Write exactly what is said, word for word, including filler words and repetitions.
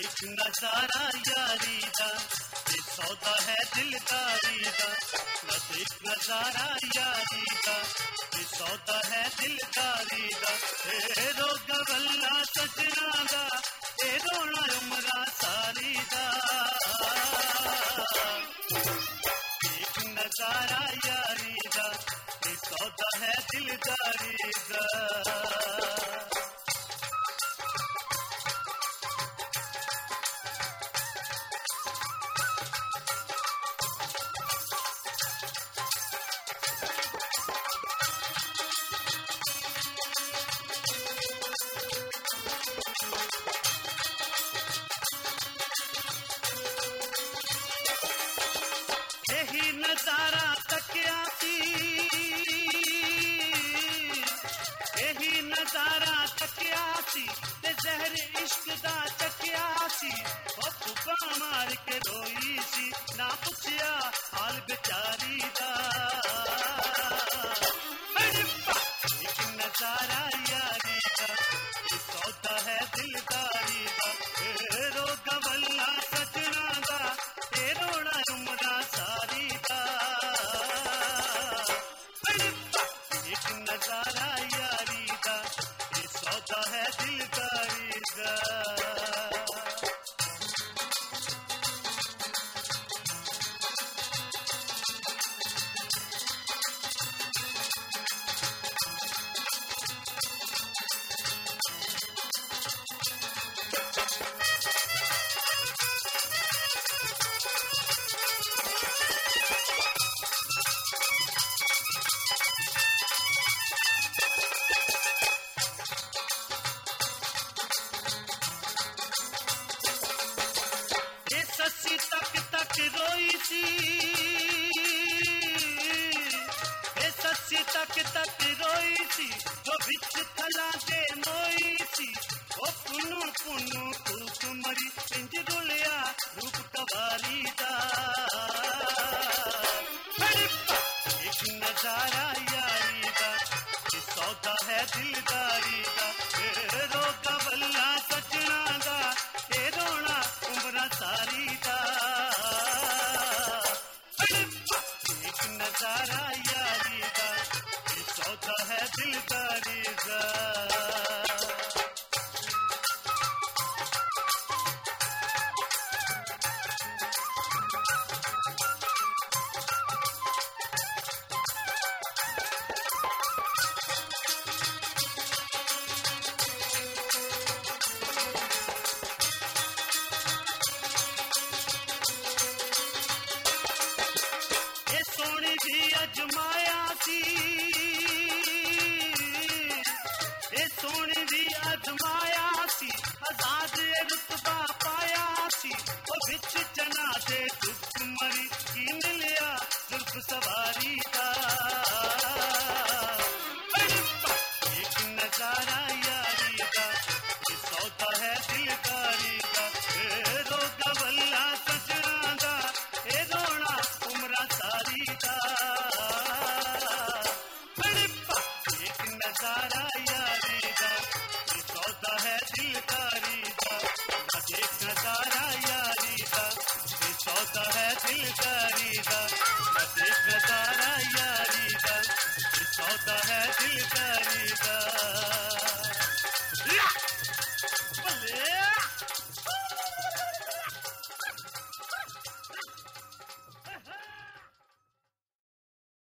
एक नजारा यारी दा ये सौदा है दिलदारी दा। बस एक नजारा यारी दा ये सौदा है दिलदारी दा। ए रोग वल्ला सजना दा ए रोना उमरा सारी दा। एक नजारा यारी दा ये सौदा है दिलदारी दा। यही नजारा तकिया सी यही नजारा तकिया सी ते जहर इश्क दा चकिया सी। ओ पुपा मार के रोई सी ना पुछया हाल बेचारी दा। एक नजारा यारी दा ये सौदा है दिलदारी दा। ए रोग वल्ला सजना दा ए रोना उमरा सारी दा। एक नजारा यारी दा ये सौदा है दिलदारी दा। सस्सी तक तक रोई सी ए सस्सी तक तक रोई सी जो बिच थला के मोई सी। ओ पुनु पुनु तू कुमरी इंज रुलिया रूप कवारी दा।